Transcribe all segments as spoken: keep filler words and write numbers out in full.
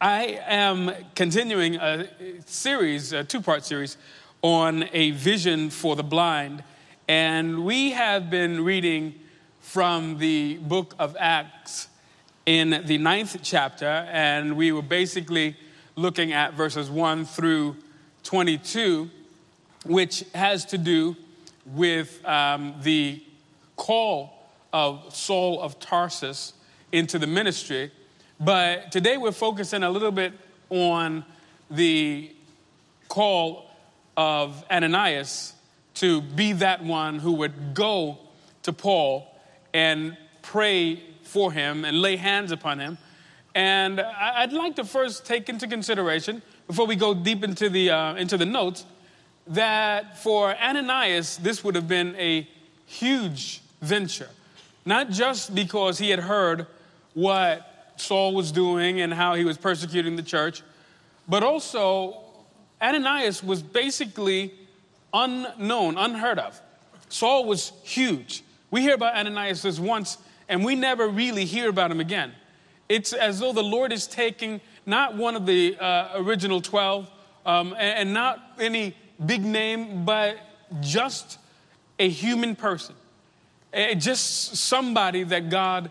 I am continuing a series, a two-part series, on a vision for the blind. And we have been reading from the book of Acts in the ninth chapter. And we were basically looking at verses one through twenty-two, which has to do with um, the call of Saul of Tarsus into the ministry. But today we're focusing a little bit on the call of Ananias to be that one who would go to Paul and pray for him and lay hands upon him. And I'd like to first take into consideration, before we go deep into the uh, into the notes, that for Ananias, this would have been a huge venture. Not just because he had heard what Saul was doing and how he was persecuting the church, but also Ananias was basically unknown, unheard of. Saul was huge. We hear about Ananias this once, and we never really hear about him again. It's as though the Lord is taking not one of the uh, original twelve, um, and, and not any big name, but just a human person, uh, just somebody that God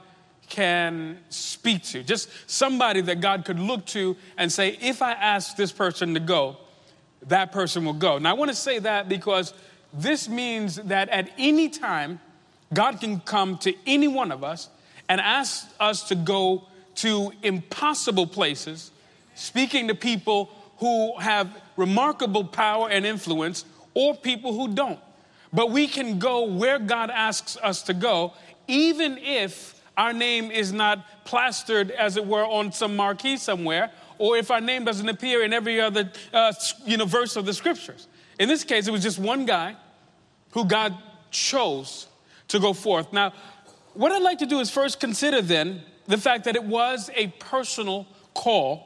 can speak to, just somebody that God could look to and say, if I ask this person to go, that person will go. Now, I want to say that because this means that at any time, God can come to any one of us and ask us to go to impossible places, speaking to people who have remarkable power and influence or people who don't. But we can go where God asks us to go, even if our name is not plastered, as it were, on some marquee somewhere, or if our name doesn't appear in every other uh, you know, verse of the scriptures. In this case, it was just one guy who God chose to go forth. Now, what I'd like to do is first consider then the fact that it was a personal call,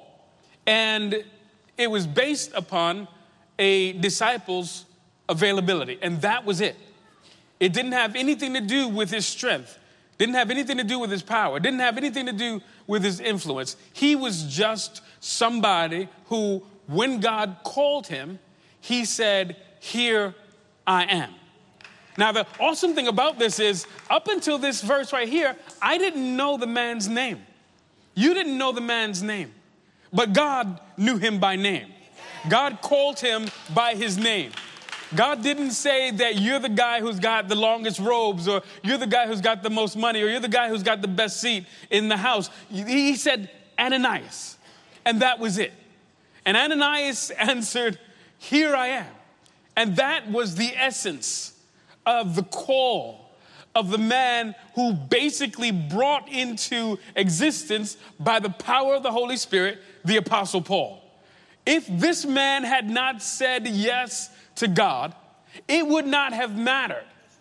and it was based upon a disciple's availability, and that was it. It didn't have anything to do with his strength. Didn't have anything to do with his power. Didn't have anything to do with his influence. He was just somebody who, when God called him, he said, "Here I am." Now, the awesome thing about this is, up until this verse right here, I didn't know the man's name. You didn't know the man's name. But God knew him by name. God called him by his name. God didn't say that you're the guy who's got the longest robes, or you're the guy who's got the most money, or you're the guy who's got the best seat in the house. He said, Ananias. And that was it. And Ananias answered, "Here I am." And that was the essence of the call of the man who basically brought into existence, by the power of the Holy Spirit, the Apostle Paul. If this man had not said yes to God, it would not have mattered.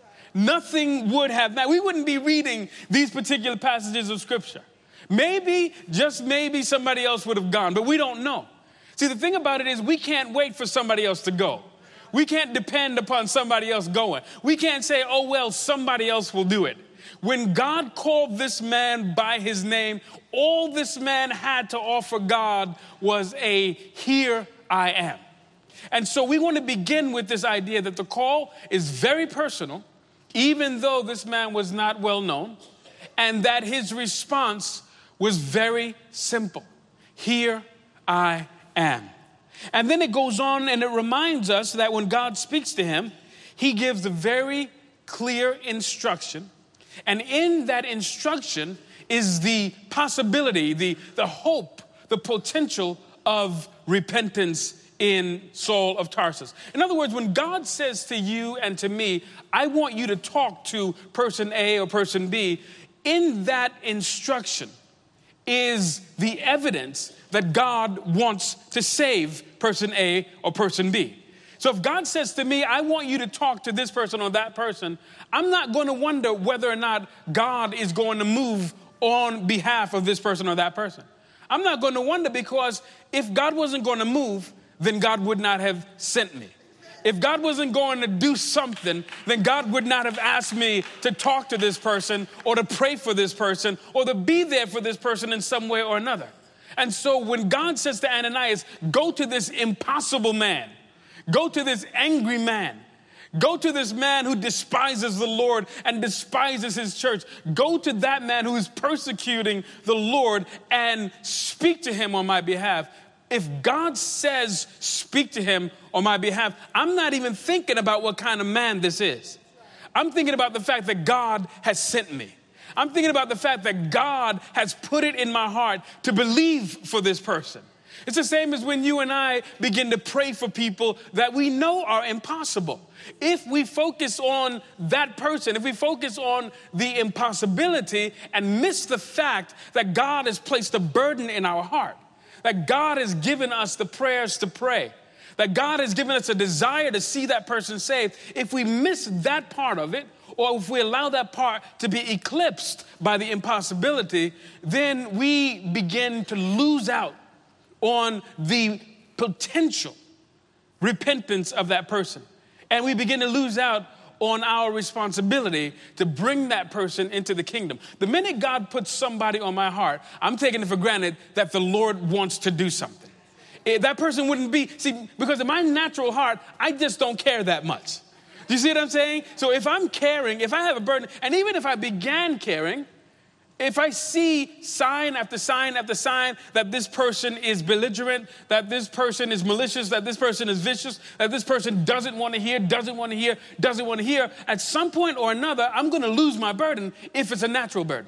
Nothing would have mattered. We wouldn't be reading these particular passages of Scripture. Maybe, just maybe, somebody else would have gone, but we don't know. See, the thing about it is, we can't wait for somebody else to go. We can't depend upon somebody else going. We can't say, oh, well, somebody else will do it. When God called this man by his name, all this man had to offer God was a "here I am." And so we want to begin with this idea that the call is very personal, even though this man was not well known, and that his response was very simple. "Here I am." And then it goes on and it reminds us that when God speaks to him, he gives a very clear instruction. And in that instruction is the possibility, the, the hope, the potential of repentance in Saul of Tarsus. In other words, when God says to you and to me, I want you to talk to person A or person B, in that instruction is the evidence that God wants to save person A or person B. So if God says to me, I want you to talk to this person or that person, I'm not going to wonder whether or not God is going to move on behalf of this person or that person. I'm not going to wonder, because if God wasn't going to move, then God would not have sent me. If God wasn't going to do something, then God would not have asked me to talk to this person or to pray for this person or to be there for this person in some way or another. And so when God says to Ananias, go to this impossible man, go to this angry man, go to this man who despises the Lord and despises his church, go to that man who is persecuting the Lord and speak to him on my behalf. If God says speak to him on my behalf, I'm not even thinking about what kind of man this is. I'm thinking about the fact that God has sent me. I'm thinking about the fact that God has put it in my heart to believe for this person. It's the same as when you and I begin to pray for people that we know are impossible. If we focus on that person, if we focus on the impossibility and miss the fact that God has placed a burden in our heart, that God has given us the prayers to pray, that God has given us a desire to see that person saved, if we miss that part of it, or if we allow that part to be eclipsed by the impossibility, then we begin to lose out on the potential repentance of that person. And we begin to lose out on our responsibility to bring that person into the kingdom. The minute God puts somebody on my heart, I'm taking it for granted that the Lord wants to do something. If that person wouldn't be, see, because in my natural heart, I just don't care that much. Do you see what I'm saying? So if I'm caring, if I have a burden, and even if I began caring, if I see sign after sign after sign that this person is belligerent, that this person is malicious, that this person is vicious, that this person doesn't want to hear, doesn't want to hear, doesn't want to hear, at some point or another, I'm going to lose my burden if it's a natural burden.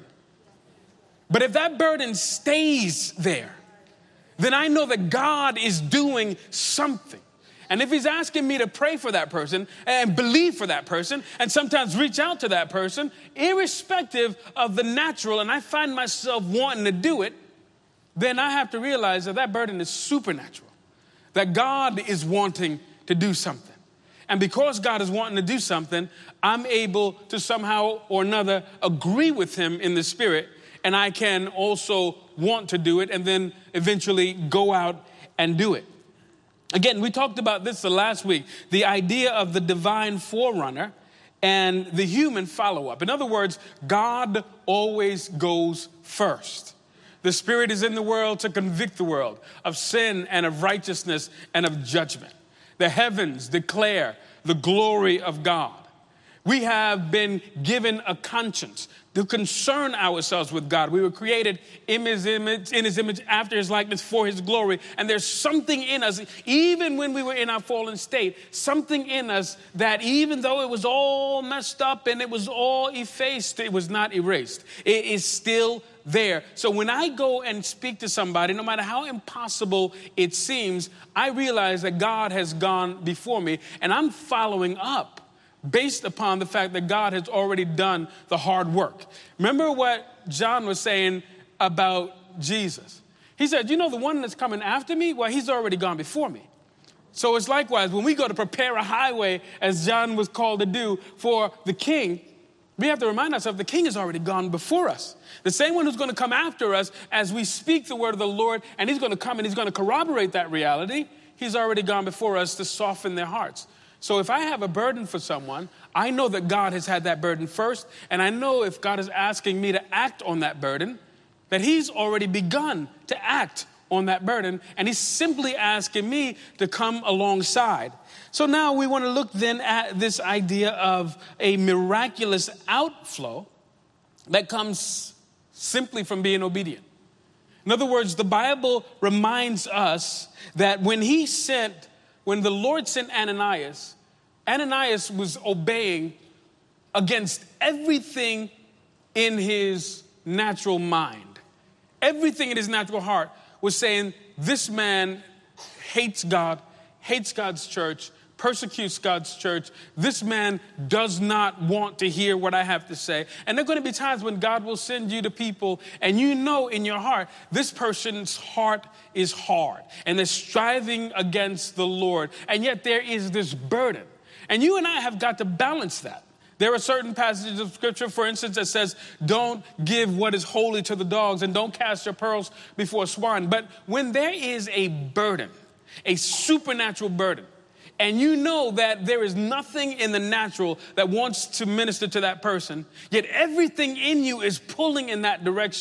But if that burden stays there, then I know that God is doing something. And if he's asking me to pray for that person and believe for that person and sometimes reach out to that person, irrespective of the natural, and I find myself wanting to do it, then I have to realize that that burden is supernatural, that God is wanting to do something. And because God is wanting to do something, I'm able to somehow or another agree with him in the spirit, and I can also want to do it and then eventually go out and do it. Again, we talked about this the last week, the idea of the divine forerunner and the human follow-up. In other words, God always goes first. The Spirit is in the world to convict the world of sin and of righteousness and of judgment. The heavens declare the glory of God. We have been given a conscience to concern ourselves with God. We were created in his image, in his image, after his likeness, for his glory. And there's something in us, even when we were in our fallen state, something in us that even though it was all messed up and it was all effaced, it was not erased. It is still there. So when I go and speak to somebody, no matter how impossible it seems, I realize that God has gone before me and I'm following up based upon the fact that God has already done the hard work. Remember what John was saying about Jesus. He said, you know, the one that's coming after me, well, he's already gone before me. So it's likewise, when we go to prepare a highway, as John was called to do for the king, we have to remind ourselves the king has already gone before us. The same one who's going to come after us as we speak the word of the Lord, and he's going to come and he's going to corroborate that reality. He's already gone before us to soften their hearts. So if I have a burden for someone, I know that God has had that burden first. And I know if God is asking me to act on that burden, that he's already begun to act on that burden. And he's simply asking me to come alongside. So now we want to look then at this idea of a miraculous outflow that comes simply from being obedient. In other words, the Bible reminds us that when he sent When the Lord sent Ananias, Ananias was obeying against everything in his natural mind. Everything in his natural heart was saying, this man hates God, hates God's church, persecutes God's church. This man does not want to hear what I have to say. And there are going to be times when God will send you to people and you know in your heart, this person's heart is hard and they're striving against the Lord. And yet there is this burden. And you and I have got to balance that. There are certain passages of scripture, for instance, that says, don't give what is holy to the dogs and don't cast your pearls before swine. But when there is a burden, a supernatural burden, and you know that there is nothing in the natural that wants to minister to that person, yet everything in you is pulling in that direction,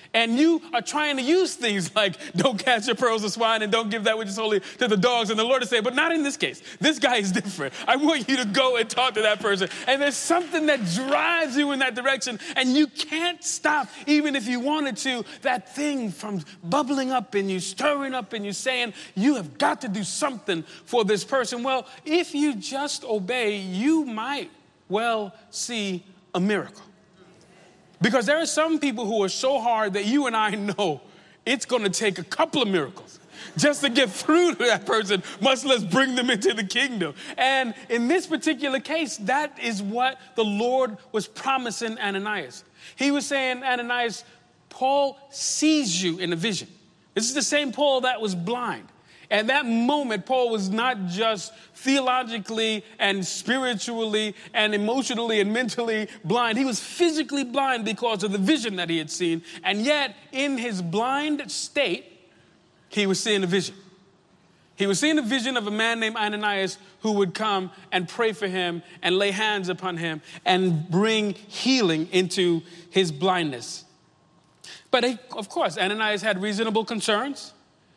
And you are trying to use things like don't cast your pearls to swine and don't give that which is holy to the dogs. And the Lord is saying, but not in this case. This guy is different. I want you to go and talk to that person. And there's something that drives you in that direction. And you can't stop, even if you wanted to, that thing from bubbling up in you, stirring up in you, saying, you have got to do something for this person. Well, if you just obey, you might well see a miracle. Because there are some people who are so hard that you and I know it's going to take a couple of miracles just to get through to that person, much less bring them into the kingdom. And in this particular case, that is what the Lord was promising Ananias. He was saying, Ananias, Paul sees you in a vision. This is the same Paul that was blind. At that moment, Paul was not just theologically and spiritually and emotionally and mentally blind. He was physically blind because of the vision that he had seen. And yet, in his blind state, he was seeing a vision. He was seeing a vision of a man named Ananias who would come and pray for him and lay hands upon him and bring healing into his blindness. But he, of course, Ananias had reasonable concerns.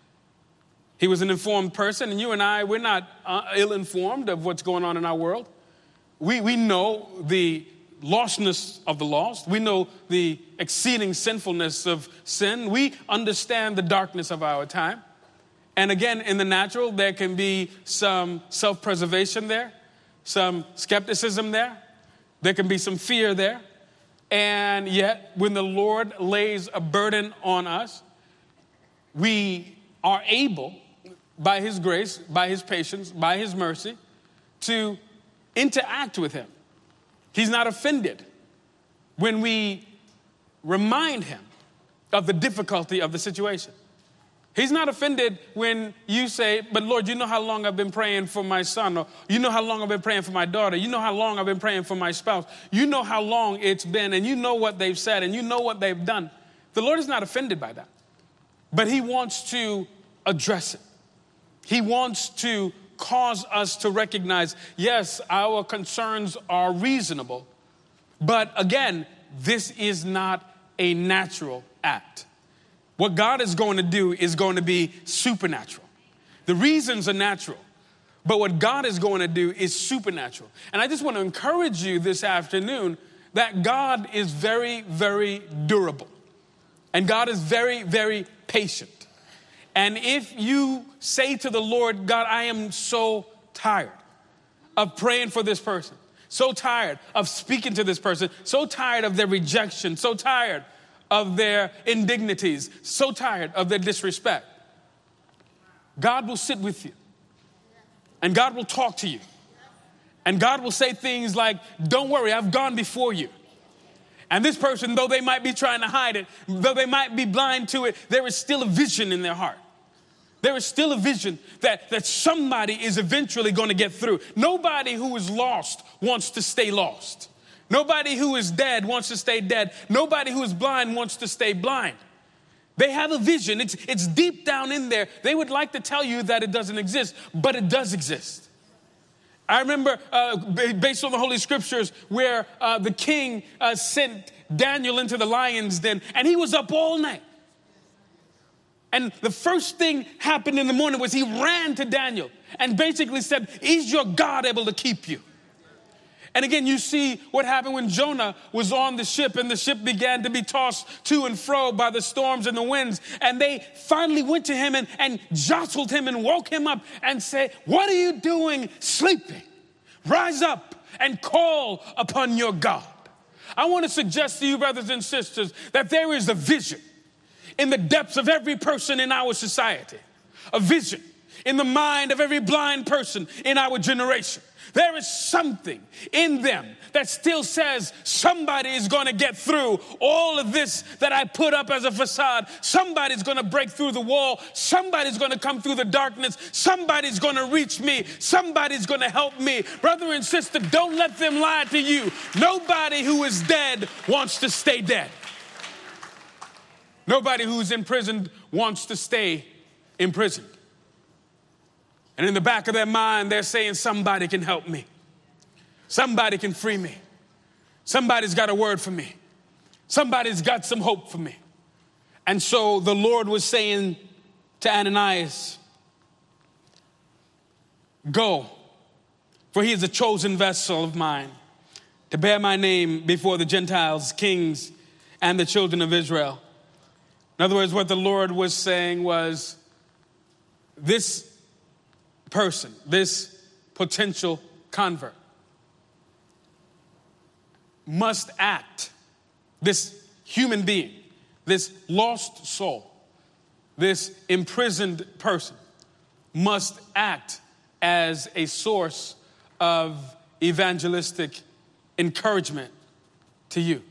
He was an informed person, and you and I, we're not uh, ill-informed of what's going on in our world. We, we know the lostness of the lost. We know the exceeding sinfulness of sin. We understand the darkness of our time. And again, in the natural, there can be some self-preservation there, some skepticism there. There can be some fear there. And yet, when the Lord lays a burden on us, we are able, by his grace, by his patience, by his mercy, to interact with him. He's not offended when we remind him of the difficulty of the situation. He's not offended when you say, but Lord, you know how long I've been praying for my son, or you know how long I've been praying for my daughter, you know how long I've been praying for my spouse, you know how long it's been, and you know what they've said, and you know what they've done. The Lord is not offended by that, but he wants to address it. He wants to cause us to recognize, yes, our concerns are reasonable, but again, this is not a natural act. What God is going to do is going to be supernatural. The reasons are natural, but what God is going to do is supernatural. And I just want to encourage you this afternoon that God is very, very durable. And God is very, very patient. And if you say to the Lord, God, I am so tired of praying for this person, so tired of speaking to this person, so tired of their rejection, so tired of their indignities, so tired of their disrespect, God will sit with you. And God will talk to you. And God will say things like, don't worry, I've gone before you. And this person, though they might be trying to hide it, though they might be blind to it, there is still a vision in their heart. There is still a vision that, that somebody is eventually going to get through. Nobody who is lost wants to stay lost. Nobody who is dead wants to stay dead. Nobody who is blind wants to stay blind. They have a vision. It's, it's deep down in there. They would like to tell you that it doesn't exist, but it does exist. I remember, uh, based on the Holy Scriptures, where uh, the king uh, sent Daniel into the lion's den, and he was up all night. And the first thing happened in the morning was he ran to Daniel and basically said, is your God able to keep you? And again, you see what happened when Jonah was on the ship and the ship began to be tossed to and fro by the storms and the winds. And they finally went to him and, and jostled him and woke him up and said, what are you doing sleeping? Rise up and call upon your God. I want to suggest to you, brothers and sisters, that there is a vision in the depths of every person in our society, a vision in the mind of every blind person in our generation. There is something in them that still says somebody is going to get through all of this that I put up as a facade. Somebody's going to break through the wall. Somebody's going to come through the darkness. Somebody's going to reach me. Somebody's going to help me. Brother and sister, don't let them lie to you. Nobody who is dead wants to stay dead. Nobody who's imprisoned wants to stay imprisoned. And in the back of their mind, they're saying, somebody can help me. Somebody can free me. Somebody's got a word for me. Somebody's got some hope for me. And so the Lord was saying to Ananias, go, for he is a chosen vessel of mine to bear my name before the Gentiles, kings, and the children of Israel. In other words, what the Lord was saying was, this person, this potential convert, must act, this human being, this lost soul, this imprisoned person, must act as a source of evangelistic encouragement to you.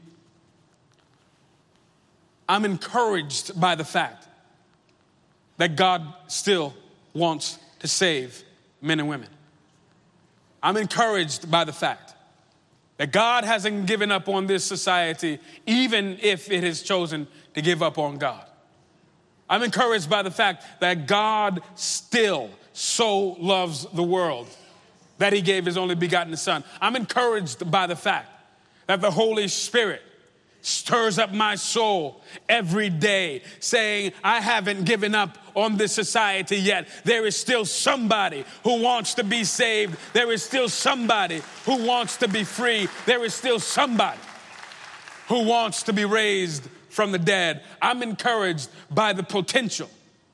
I'm encouraged by the fact that God still wants to save men and women. I'm encouraged by the fact that God hasn't given up on this society, even if it has chosen to give up on God. I'm encouraged by the fact that God still so loves the world that he gave his only begotten Son. I'm encouraged by the fact that the Holy Spirit stirs up my soul every day, saying, I haven't given up on this society yet. There is still somebody who wants to be saved. There is still somebody who wants to be free. There is still somebody who wants to be raised from the dead. I'm encouraged by the potential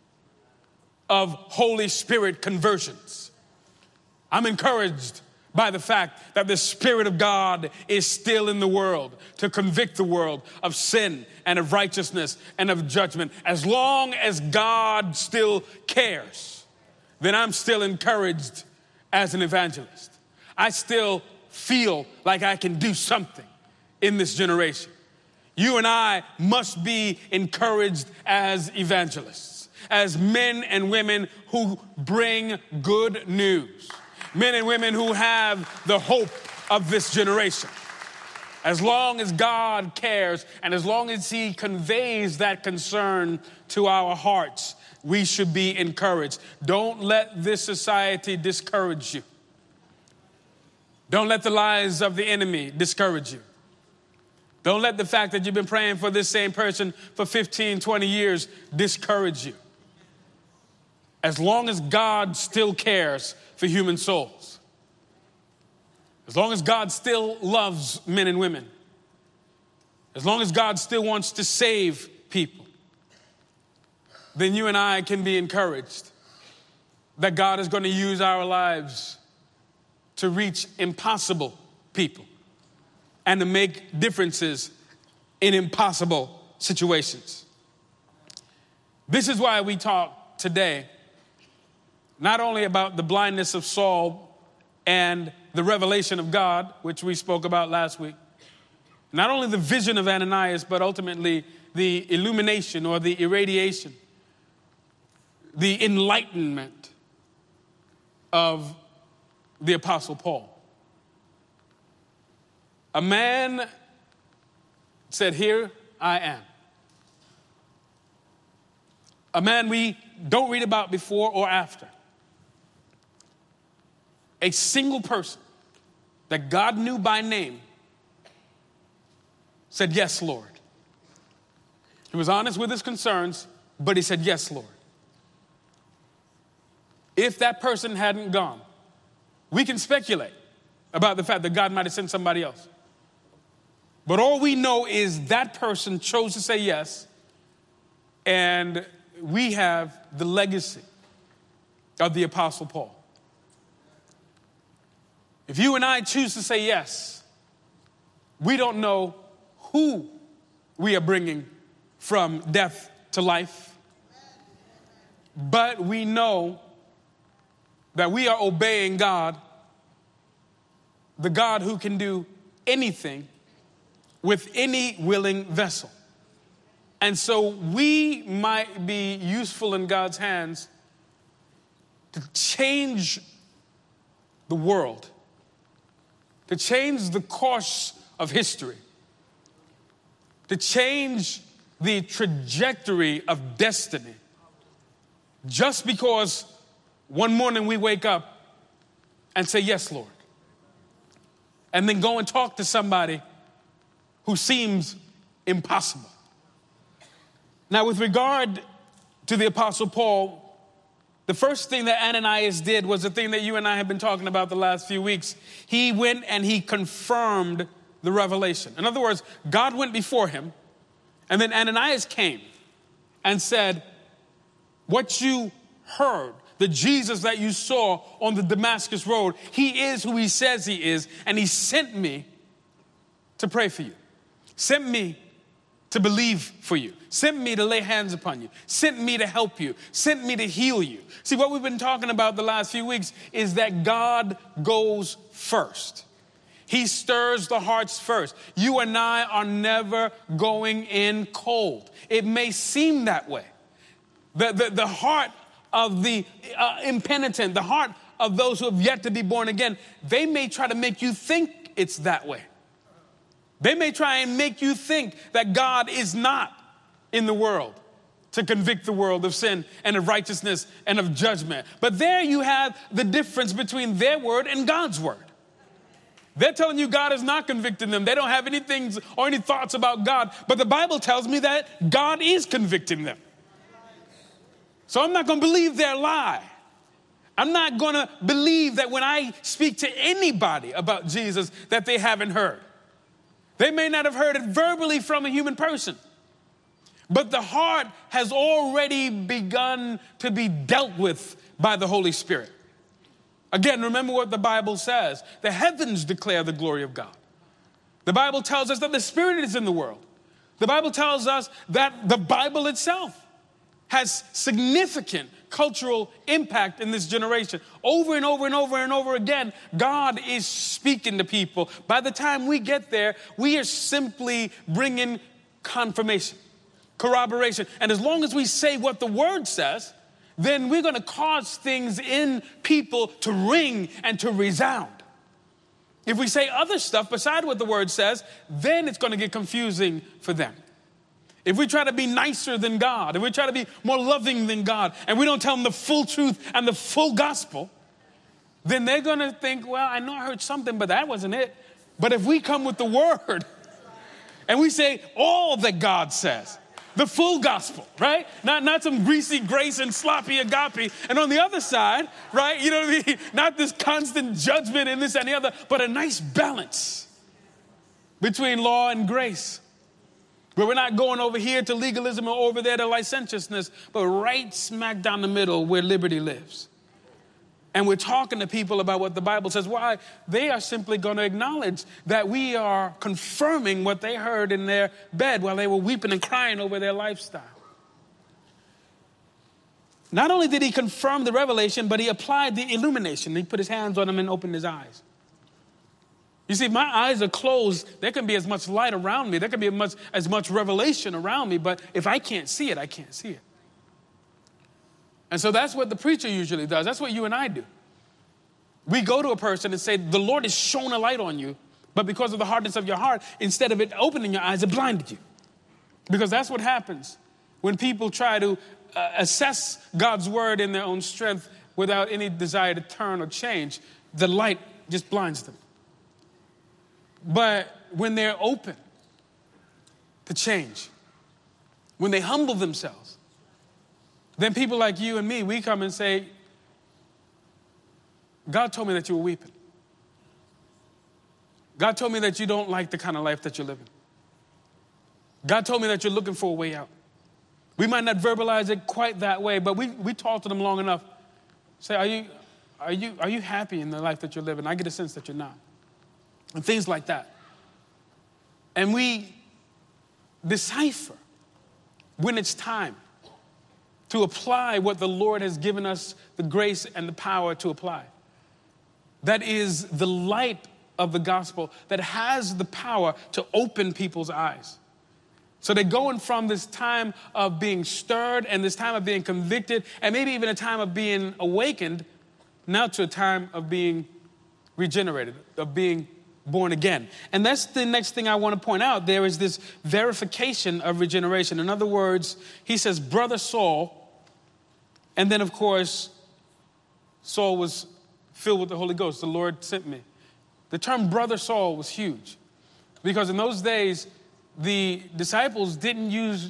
of Holy Spirit conversions. I'm encouraged by the fact that the Spirit of God is still in the world to convict the world of sin and of righteousness and of judgment. As long as God still cares, then I'm still encouraged as an evangelist. I still feel like I can do something in this generation. You and I must be encouraged as evangelists, as men and women who bring good news. Men and women who have the hope of this generation. As long as God cares and as long as he conveys that concern to our hearts, we should be encouraged. Don't let this society discourage you. Don't let the lies of the enemy discourage you. Don't let the fact that you've been praying for this same person for fifteen, twenty years discourage you. As long as God still cares for human souls, as long as God still loves men and women, as long as God still wants to save people, then you and I can be encouraged that God is going to use our lives to reach impossible people and to make differences in impossible situations. This is why we talk today not only about the blindness of Saul and the revelation of God, which we spoke about last week, not only the vision of Ananias, but ultimately the illumination or the irradiation, the enlightenment of the Apostle Paul. A man said, "Here I am." A man we don't read about before or after. A single person that God knew by name said, "Yes, Lord." He was honest with his concerns, but he said, "Yes, Lord." If that person hadn't gone, we can speculate about the fact that God might have sent somebody else. But all we know is that person chose to say yes, and we have the legacy of the Apostle Paul. If you and I choose to say yes, we don't know who we are bringing from death to life, but we know that we are obeying God, the God who can do anything with any willing vessel. And so we might be useful in God's hands to change the world, to change the course of history, to change the trajectory of destiny, just because one morning we wake up and say, "Yes, Lord," and then go and talk to somebody who seems impossible. Now, with regard to the Apostle Paul, the first thing that Ananias did was the thing that you and I have been talking about the last few weeks. He went and he confirmed the revelation. In other words, God went before him, and then Ananias came and said, what you heard, the Jesus that you saw on the Damascus road, he is who he says he is, and he sent me to pray for you, sent me to believe for you, sent me to lay hands upon you, sent me to help you, sent me to heal you. See, what we've been talking about the last few weeks is that God goes first. He stirs the hearts first. You and I are never going in cold. It may seem that way. The, the, the heart of the uh, impenitent, the heart of those who have yet to be born again, they may try to make you think it's that way. They may try and make you think that God is not in the world to convict the world of sin and of righteousness and of judgment. But there you have the difference between their word and God's word. They're telling you God is not convicting them. They don't have any things or any thoughts about God. But the Bible tells me that God is convicting them. So I'm not going to believe their lie. I'm not going to believe that when I speak to anybody about Jesus that they haven't heard. They may not have heard it verbally from a human person, but the heart has already begun to be dealt with by the Holy Spirit. Again, remember what the Bible says. The heavens declare the glory of God. The Bible tells us that the Spirit is in the world. The Bible tells us that the Bible itself has significant cultural impact in this generation. Over and over and over and over again, God is speaking to people. By the time we get there, we are simply bringing confirmation, corroboration. And as long as we say what the Word says, then we're going to cause things in people to ring and to resound. If we say other stuff beside what the Word says, then it's going to get confusing for them. If we try to be nicer than God, if we try to be more loving than God, and we don't tell them the full truth and the full gospel, then they're going to think, well, I know I heard something, but that wasn't it. But if we come with the Word and we say all that God says, the full gospel, right? Not, not some greasy grace and sloppy agape. And on the other side, right, you know what I mean? Not this constant judgment and this and the other, but a nice balance between law and grace. Where we're not going over here to legalism or over there to licentiousness, but right smack down the middle where liberty lives. And we're talking to people about what the Bible says. Why? They are simply going to acknowledge that we are confirming what they heard in their bed while they were weeping and crying over their lifestyle. Not only did he confirm the revelation, but he applied the illumination. He put his hands on them and opened his eyes. You see, if my eyes are closed, there can be as much light around me. There can be as much, as much revelation around me. But if I can't see it, I can't see it. And so that's what the preacher usually does. That's what you and I do. We go to a person and say, the Lord has shone a light on you. But because of the hardness of your heart, instead of it opening your eyes, it blinded you. Because that's what happens when people try to uh, assess God's word in their own strength without any desire to turn or change. The light just blinds them. But when they're open to change, when they humble themselves, then people like you and me, we come and say, God told me that you were weeping. God told me that you don't like the kind of life that you're living. God told me that you're looking for a way out. We might not verbalize it quite that way, but we, we talk to them long enough. Say, are you, are you, are you happy in the life that you're living? I get a sense that you're not. And things like that. And we decipher when it's time to apply what the Lord has given us the grace and the power to apply. That is the light of the gospel that has the power to open people's eyes. So they're going from this time of being stirred and this time of being convicted and maybe even a time of being awakened now to a time of being regenerated, of being born again. And that's the next thing I want to point out. There is this verification of regeneration. In other words, he says, Brother Saul, and then, of course, Saul was filled with the Holy Ghost. The Lord sent me. The term Brother Saul was huge because in those days, the disciples didn't use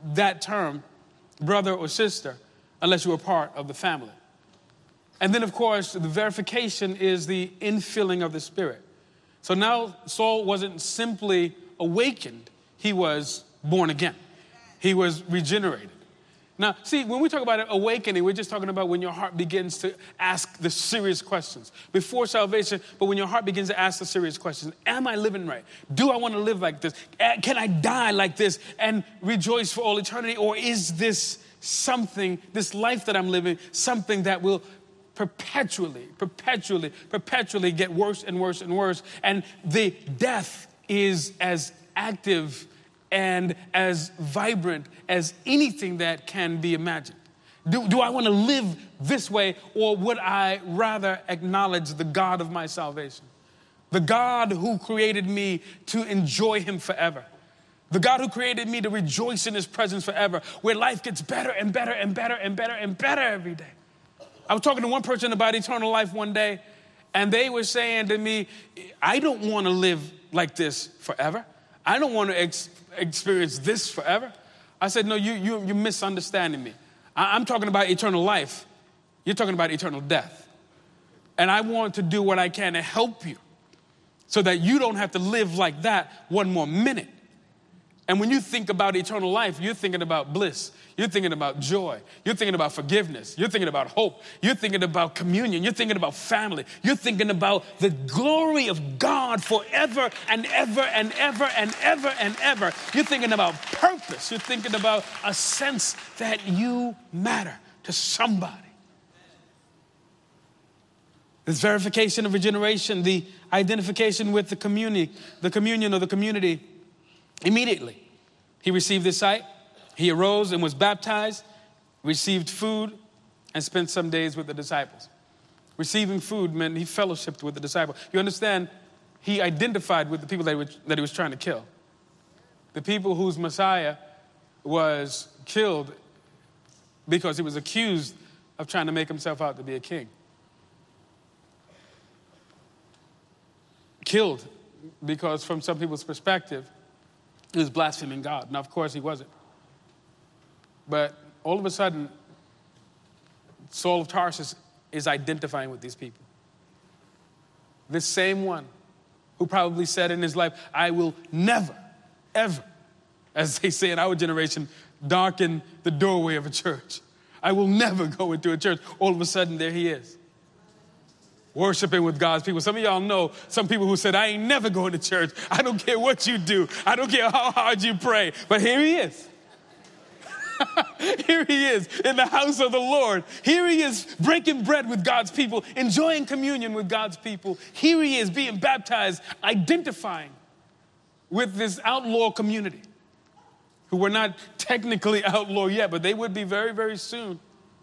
that term, brother or sister, unless you were part of the family. And then, of course, the verification is the infilling of the Spirit. So now Saul wasn't simply awakened. He was born again. He was regenerated. Now, see, when we talk about awakening, we're just talking about when your heart begins to ask the serious questions. Before salvation, but when your heart begins to ask the serious questions. Am I living right? Do I want to live like this? Can I die like this and rejoice for all eternity? Or is this something, this life that I'm living, something that will perpetually, perpetually, perpetually get worse and worse and worse? And the death is as active and as vibrant as anything that can be imagined. Do, do I want to live this way, or would I rather acknowledge the God of my salvation? The God who created me to enjoy him forever. The God who created me to rejoice in his presence forever, where life gets better and better and better and better and better every day. I was talking to one person about eternal life one day, and they were saying to me, I don't want to live like this forever. I don't want to ex- experience this forever. I said, no, you, you, you're misunderstanding me. I, I'm talking about eternal life. You're talking about eternal death. And I want to do what I can to help you so that you don't have to live like that one more minute. And when you think about eternal life, you're thinking about bliss. You're thinking about joy. You're thinking about forgiveness. You're thinking about hope. You're thinking about communion. You're thinking about family. You're thinking about the glory of God forever and ever and ever and ever and ever. You're thinking about purpose. You're thinking about a sense that you matter to somebody. This verification of regeneration, the identification with the community, the communion or the community. Immediately, he received this sight. He arose and was baptized, received food, and spent some days with the disciples. Receiving food meant he fellowshiped with the disciples. You understand, he identified with the people that he was, that he was trying to kill. The people whose Messiah was killed because he was accused of trying to make himself out to be a king. Killed because from some people's perspective, he was blaspheming God. Now, of course, he wasn't. But all of a sudden, Saul of Tarsus is identifying with these people. This same one who probably said in his life, I will never, ever, as they say in our generation, darken the doorway of a church. I will never go into a church. All of a sudden, there he is, worshiping with God's people. Some of y'all know some people who said, I ain't never going to church. I don't care what you do. I don't care how hard you pray. But here he is. Here he is in the house of the Lord. Here he is breaking bread with God's people, enjoying communion with God's people. Here he is being baptized, identifying with this outlaw community who were not technically outlaw yet, but they would be very, very soon.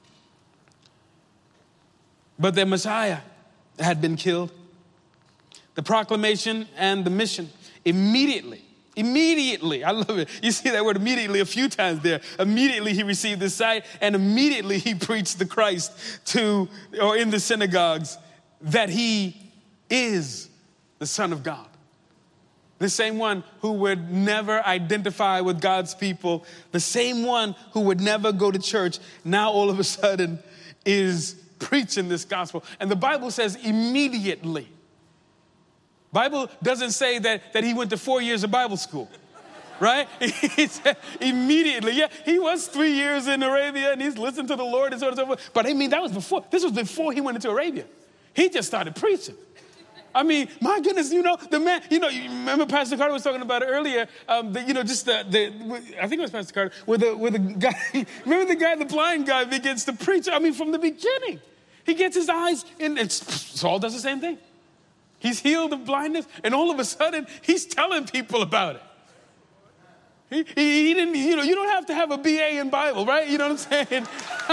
But their Messiah had been killed. The proclamation and the mission immediately, immediately, I love it. You see that word immediately a few times there. Immediately he received the sight, and immediately he preached the Christ to, or in the synagogues, that he is the Son of God. The same one who would never identify with God's people, the same one who would never go to church, now all of a sudden is preaching this gospel. And the Bible says immediately. Bible doesn't say that, that he went to four years of Bible school, right? He said immediately. Yeah, he was three years in Arabia and he's listened to the Lord and so on and so forth. But I mean, that was before. This was before he went into Arabia. He just started preaching. I mean, my goodness, you know, the man, you know, you remember Pastor Carter was talking about it earlier, um, the, you know, just the, the, I think it was Pastor Carter, where the, where the guy, remember the guy, the blind guy begins to preach, I mean, from the beginning. He gets his eyes in, and Saul does the same thing. He's healed of blindness, and all of a sudden, he's telling people about it. He, he, he didn't, you know, you don't have to have a B A in Bible, right? You know what I'm saying?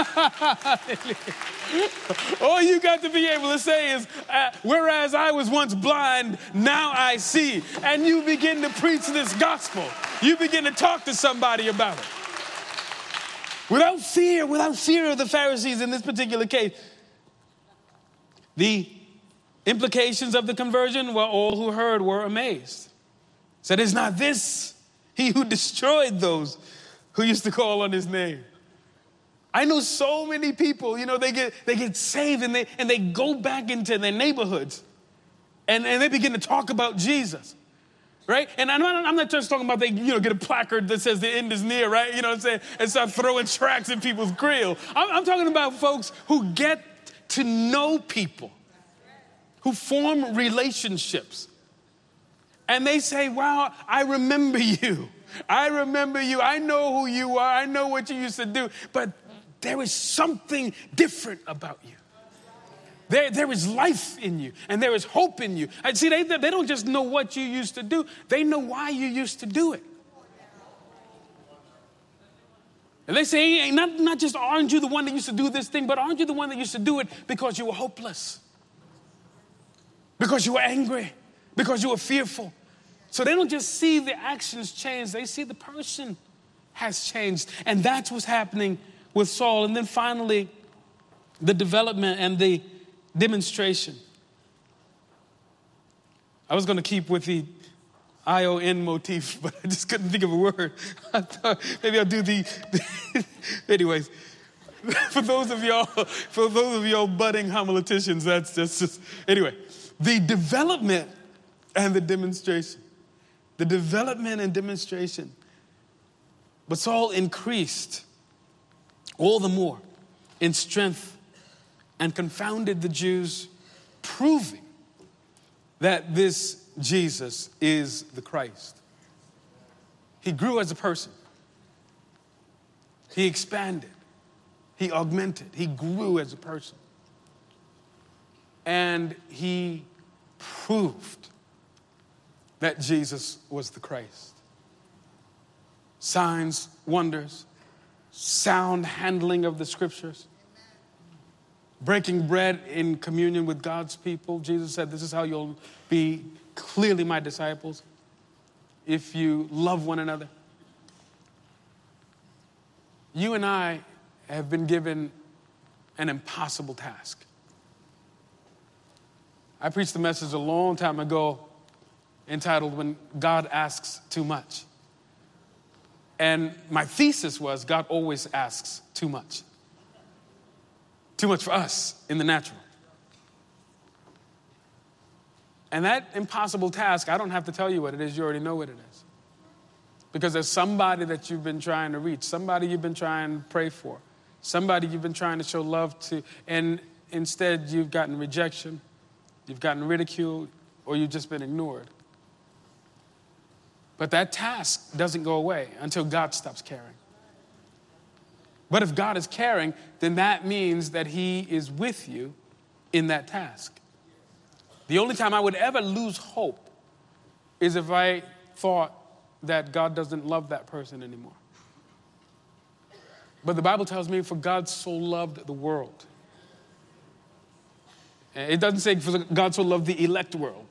All you got to be able to say is, uh, whereas I was once blind, now I see. And you begin to preach this gospel. You begin to talk to somebody about it. Without fear, without fear of the Pharisees in this particular case. The implications of the conversion, well, all who heard were amazed. Said, is not this he who destroyed those who used to call on his name. I know so many people, you know, they get they get saved and they and they go back into their neighborhoods and, and they begin to talk about Jesus, right? And I'm not, I'm not just talking about they, you know, get a placard that says the end is near, right? You know what I'm saying? And start throwing tracts in people's grill. I'm, I'm talking about folks who get to know people, who form relationships. And they say, wow, I remember you. I remember you. I know who you are. I know what you used to do. But there is something different about you. There, there is life in you, and there is hope in you. And see, they, they don't just know what you used to do. They know why you used to do it. And they say, not, not just aren't you the one that used to do this thing, but aren't you the one that used to do it because you were hopeless, because you were angry, because you were fearful. So they don't just see the actions change. They see the person has changed. And that's what's happening with Saul. And then finally, the development and the demonstration. I was going to keep with the I O N motif, but I just couldn't think of a word. I thought maybe I'll do the, the anyways. For those of y'all, for those of y'all budding homileticians, that's just, just anyway. The development and the demonstration. The development and demonstration. But Saul increased all the more in strength and confounded the Jews, proving that this Jesus is the Christ. He grew as a person. He expanded. He augmented. He grew as a person. And he proved that Jesus was the Christ. Signs, wonders, sound handling of the scriptures, breaking bread in communion with God's people. Jesus said, this is how you'll be clearly my disciples, if you love one another. You and I have been given an impossible task. I preached a message a long time ago entitled, When God Asks Too Much. And my thesis was, God always asks too much. Too much for us in the natural. And that impossible task, I don't have to tell you what it is. You already know what it is. Because there's somebody that you've been trying to reach, somebody you've been trying to pray for, somebody you've been trying to show love to, and instead you've gotten rejection, you've gotten ridiculed, or you've just been ignored. But that task doesn't go away until God stops caring. But if God is caring, then that means that he is with you in that task. The only time I would ever lose hope is if I thought that God doesn't love that person anymore. But the Bible tells me, for God so loved the world. It doesn't say for God so loved the elect world.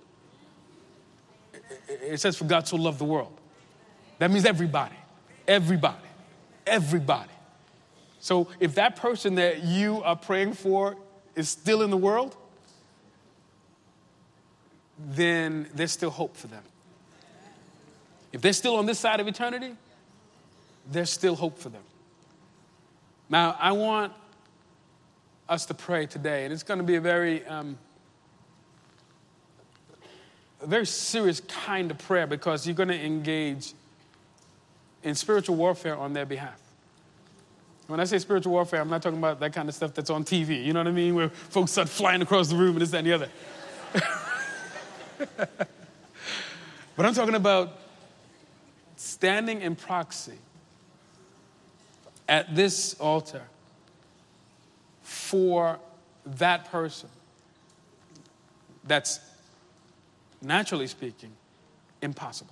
It says for God so loved the world. That means everybody, everybody, everybody. So if that person that you are praying for is still in the world, then there's still hope for them. If they're still on this side of eternity, there's still hope for them. Now, I want us to pray today, and it's going to be a very, um, a very serious kind of prayer, because you're going to engage in spiritual warfare on their behalf. When I say spiritual warfare, I'm not talking about that kind of stuff that's on T V. You know what I mean? Where folks start flying across the room and this, that, and the other. But I'm talking about standing in proxy at this altar for that person that's, naturally speaking, impossible.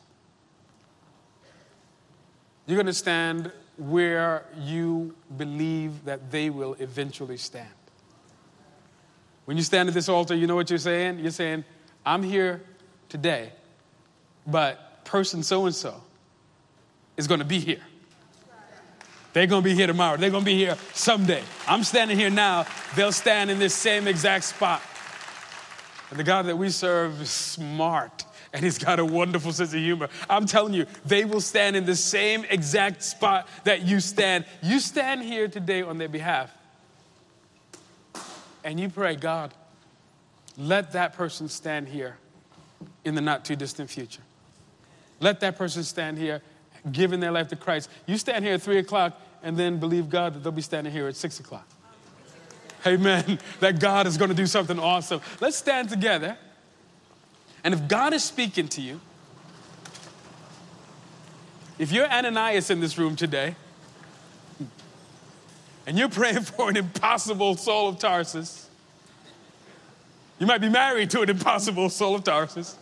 You're going to stand where you believe that they will eventually stand. When you stand at this altar, you know what you're saying? You're saying, I'm here today, but person so-and-so is going to be here. They're going to be here tomorrow. They're going to be here someday. I'm standing here now. They'll stand in this same exact spot. And the God that we serve is smart And he's got a wonderful sense of humor. I'm telling you, they will stand in the same exact spot that you stand. You stand here today on their behalf. And you pray, God, let that person stand here in the not too distant future. Let that person stand here giving their life to Christ. You stand here at three o'clock and then believe God that they'll be standing here at six o'clock. Amen. That God is going to do something awesome. Let's stand together. And if God is speaking to you, if you're Ananias in this room today, and you're praying for an impossible Saul of Tarsus, you might be married to an impossible Saul of Tarsus.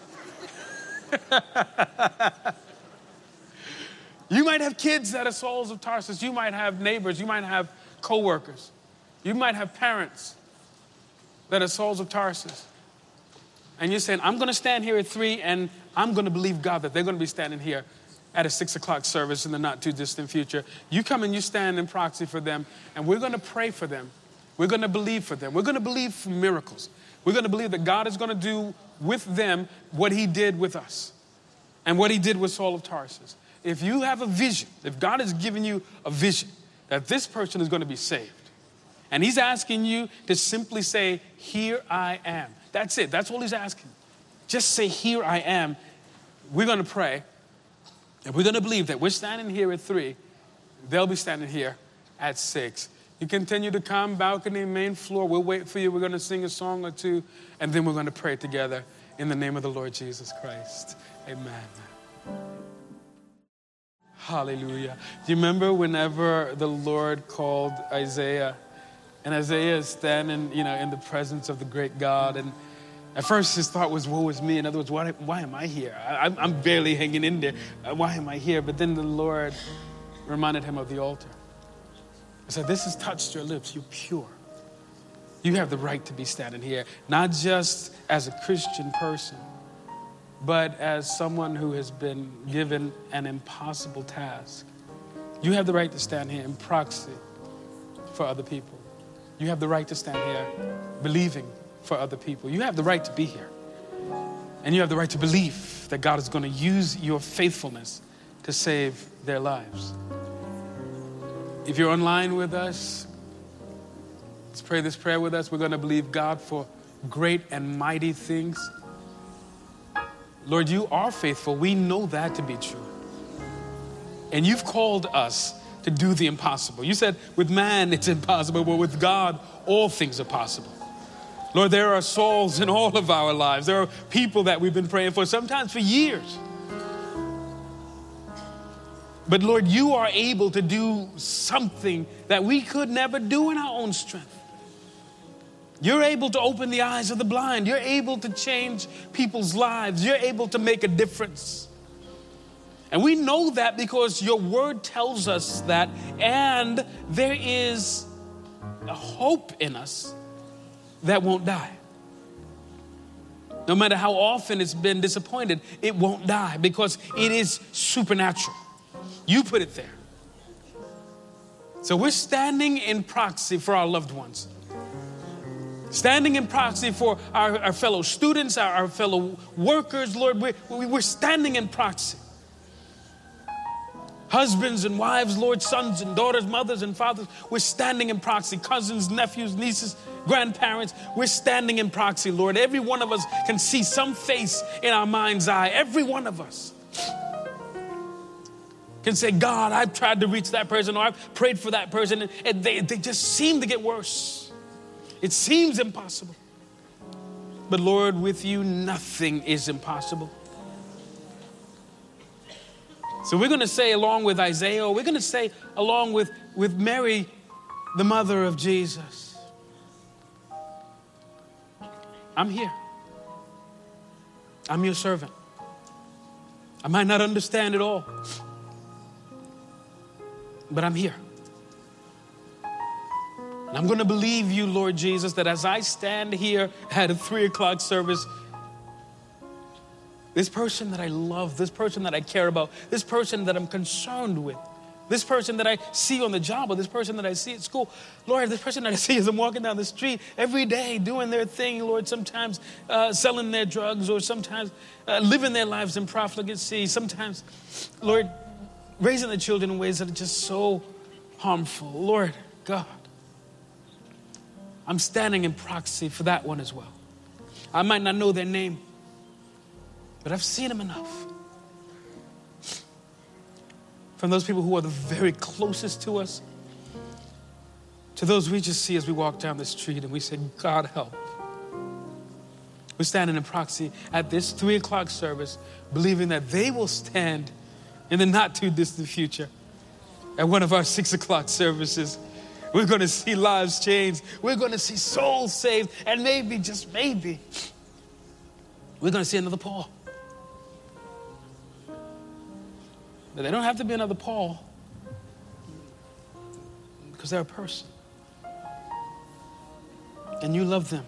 You might have kids that are Sauls of Tarsus. You might have neighbors. You might have co-workers. You might have parents that are Sauls of Tarsus. And you're saying, I'm going to stand here at three, and I'm going to believe God that they're going to be standing here at a six o'clock service in the not too distant future. You come and you stand in proxy for them, and we're going to pray for them. We're going to believe for them. We're going to believe for miracles. We're going to believe that God is going to do with them what he did with us and what he did with Saul of Tarsus. If you have a vision, if God has given you a vision that this person is going to be saved, and he's asking you to simply say, here I am. That's it. That's all he's asking. Just say, here I am. We're going to pray. And we're going to believe that we're standing here at three. They'll be standing here at six. You continue to come, balcony, main floor. We'll wait for you. We're going to sing a song or two. And then we're going to pray together in the name of the Lord Jesus Christ. Amen. Hallelujah. Do you remember whenever the Lord called Isaiah? And Isaiah is standing, you know, in the presence of the great God. And at first his thought was, woe is me. In other words, why, why am I here? I, I'm barely hanging in there. Why am I here? But then the Lord reminded him of the altar. He said, this has touched your lips. You're pure. You have the right to be standing here, not just as a Christian person, but as someone who has been given an impossible task. You have the right to stand here in proxy for other people. You have the right to stand here believing for other people. You have the right to be here. And you have the right to believe that God is going to use your faithfulness to save their lives. If you're online with us, let's pray this prayer with us. We're going to believe God for great and mighty things. Lord, you are faithful. We know that to be true. And you've called us to do the impossible. You said with man it's impossible, but with God all things are possible. Lord, there are souls in all of our lives. There are people that we've been praying for, sometimes for years. But Lord, you are able to do something that we could never do in our own strength. You're able to open the eyes of the blind. You're able to change people's lives. You're able to make a difference. And we know that because your word tells us that, and there is a hope in us that won't die. No matter how often it's been disappointed, it won't die because it is supernatural. You put it there. So we're standing in proxy for our loved ones. Standing in proxy for our, our fellow students, our, our fellow workers, Lord, we're, we're standing in proxy. Husbands and wives, Lord, sons and daughters, mothers and fathers, we're standing in proxy. Cousins, nephews, nieces, grandparents, we're standing in proxy, Lord. Every one of us can see some face in our mind's eye. Every one of us can say, God, I've tried to reach that person, or I've prayed for that person, and they, they just seem to get worse. It seems impossible. But Lord, with you, nothing is impossible. So we're going to say along with Isaiah, we're going to say along with, with Mary, the mother of Jesus, I'm here. I'm your servant. I might not understand it all, but I'm here. And I'm going to believe you, Lord Jesus, that as I stand here at a three o'clock service, this person that I love, this person that I care about, this person that I'm concerned with, This person that I see on the job, or this person that I see at school, Lord, this person that I see as I'm walking down the street every day doing their thing, Lord, sometimes uh, selling their drugs, or sometimes uh, living their lives in profligacy, sometimes, Lord, raising the children in ways that are just so harmful. Lord God, I'm standing in proxy for that one as well. I might not know their name, but I've seen them enough. From those people who are the very closest to us, to those we just see as we walk down the street and we say, God help. We're standing in proxy at this three o'clock service, believing that they will stand in the not too distant future at one of our six o'clock services. We're going to see lives changed. We're going to see souls saved. And maybe, just maybe, we're going to see another Paul. But they don't have to be another Paul, because they're a person. And you love them.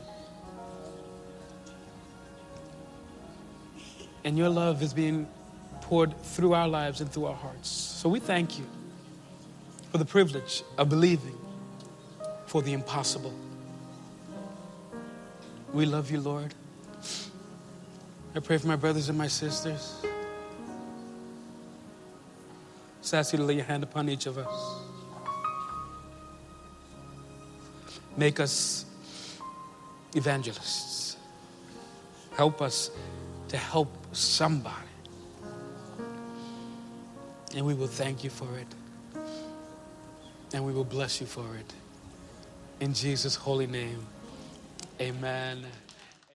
And your love is being poured through our lives and through our hearts. So we thank you for the privilege of believing for the impossible. We love you, Lord. I pray for my brothers and my sisters. Just ask you to lay your hand upon each of us. Make us evangelists. Help us to help somebody. And we will thank you for it. And we will bless you for it. In Jesus' holy name, amen.